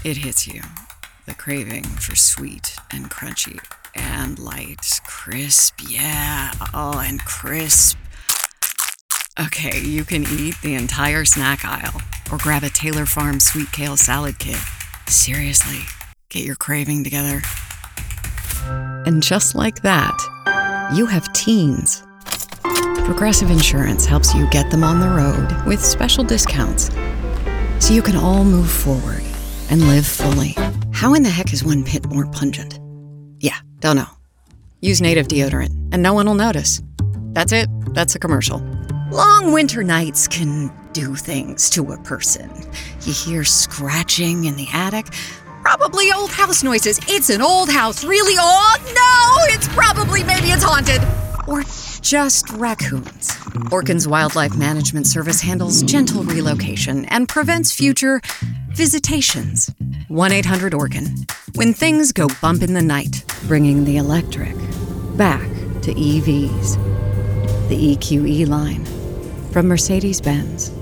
It hits you. The craving for sweet and crunchy and light, crisp, yeah, and crisp. Okay, you can eat the entire snack aisle or grab a Taylor Farm sweet kale salad kit. Seriously, get your craving together. And just like that, you have teens. Progressive Insurance helps you get them on the road with special discounts so you can all move forward and live fully. How in the heck is one pit more pungent? Yeah, don't know. Use Native deodorant and no one will notice. That's it. That's a commercial. Long winter nights can do things to a person. You hear scratching in the attic. Probably old house noises. It's an old house, really? Oh, no! Maybe it's haunted. Or just raccoons. Orkin's Wildlife Management Service handles gentle relocation and prevents future visitations. 1-800-ORKIN. When things go bump in the night, bringing the electric back to EVs. The EQE line from Mercedes-Benz.